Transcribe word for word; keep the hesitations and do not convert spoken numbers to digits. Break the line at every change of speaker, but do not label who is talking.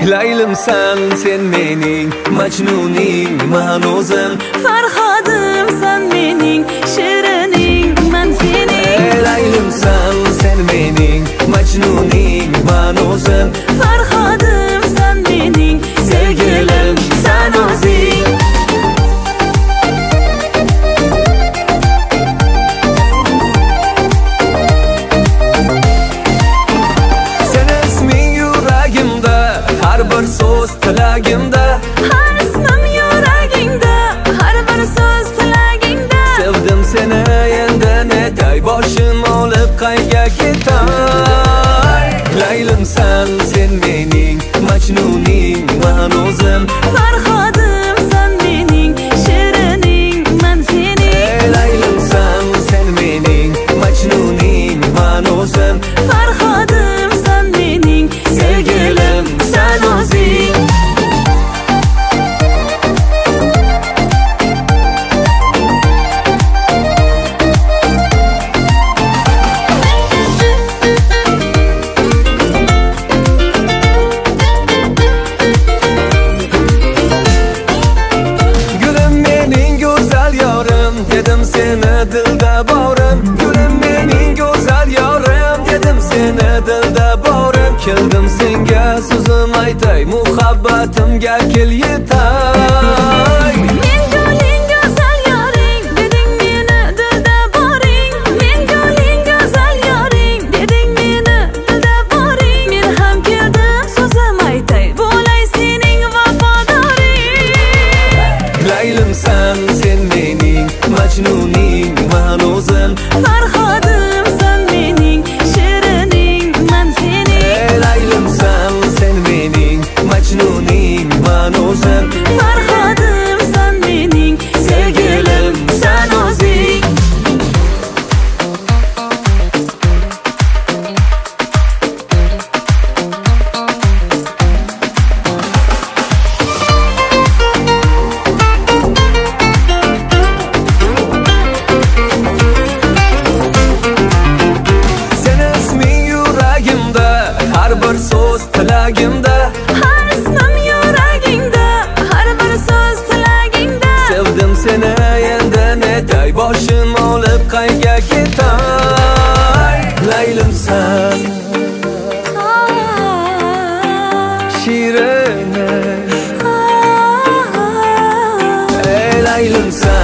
Laylimsan sen mening majnuning man o'zim,
Farhodim sen mening shirining man sening.
Laylimsan sen mening majnuning man o'zim,
Farhodim sen mening sevgilim sen o'zing.
Har bir so'z tilagimda,
har ismim yuragingda, har bir so'z tilagingda.
Sevdim seni endi netay, boshim olib qayga ketay. Laylimsan sen mening majnuning man o'zim,
Farhodim sen mening shirining man sening.
Laylimsan sen mening majnuning man o'zim,
Farhodim sen mening sevgilim sen o'zing.
Gulim mening go'zal yorim, dedim seni dilda borim. Gulim mening go'zal yorim, dedim seni dilda borim. Keldim senga so'zim aytay, muhabbatimga kel yetay.
Men go'ling go'zal yoring, deding meni dilda boring. Men go'ling go'zal yoring, deding meni dilda boring. Men ham keldim so'zim aytay, bo'lay sening vafodoring.
Laylimsan sen mening majnuning man o'zim,
Farhodim sen mening shirining man sening.
Laylimsan sen mening majnuning man o'zim,
Farhodim sen mening sevgilim sen o'zing.
Seni isming yuragimda, har bir so'z tilagimda,
Har ismim yuragingda, har bir so'z tilagingda.
sevdim seni endi netay, boshim olib qayga ketay. Laylimsan shirin, ey laylimsan